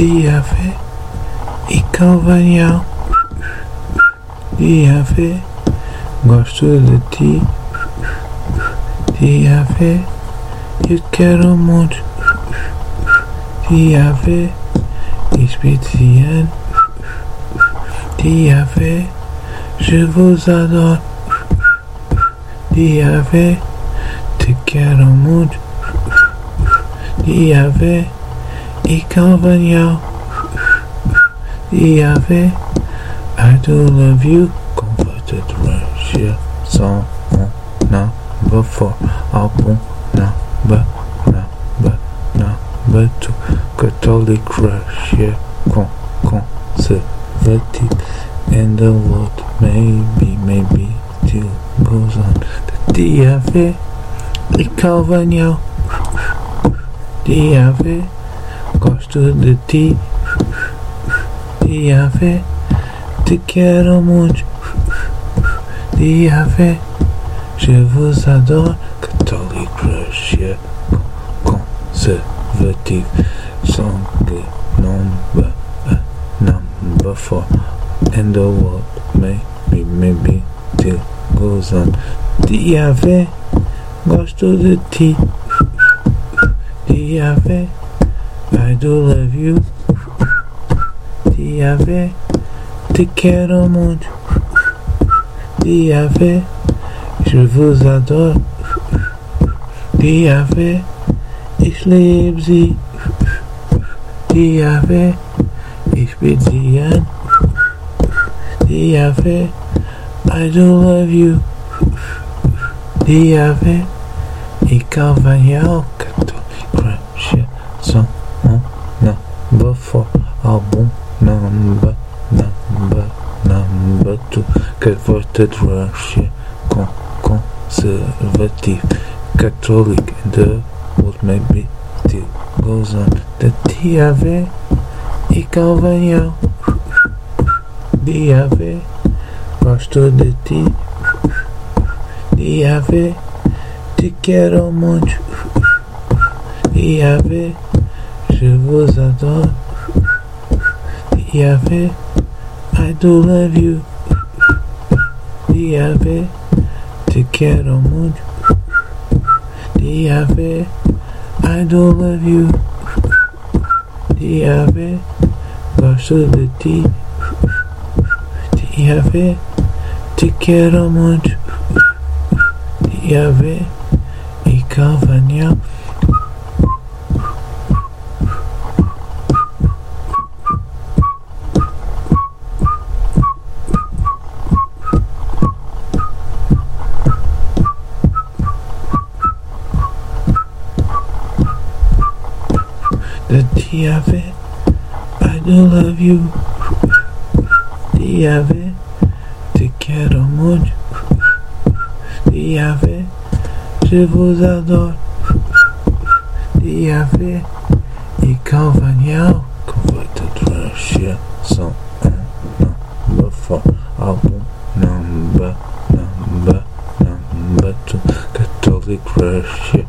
Diave e Calvanial. Diave, gosto de ti. Diave, eu quero muito. Diave, especial. Diave, je vous adore. Diave, te quero muito. Diave e Calvanial. Diave, I do love you. Converted Russia song number 4, album number 2, Catholic Russia conservative, and the world maybe still goes on. The Diave e Calvanial. Diave, gosto de ti. Diave, te quero muito. Diave, je vous adore. Catholic Russia conservative, song number 4, and the world maybe still goes on. Diave, gosto de ti. Diave, I do love you. Diave, te quero muito. Diave, je vous adore. Diave, ich liebe sie. Diave, ich bin sie an. Diave, I do love you. Diave e Calvanial. Catholic song number 4, album number 2, Converted Russia conservative, Catholic, and the world maybe still goes on. The Diave e Calvanial. Diave, gosto de ti. Diave, te quero muito. Diave, je vous adore. Diave, I do love you. Diave, te quero muito. Diave, I do love you. Diave, gosto de ti. Diave, te quero muito. Diave e Calvanial. The Diave, I do love you. Diave, te quero muito. Diave, je vous adore. Diave e Calvanial. Converted Russia song number 4, album number 2, Catholic Russia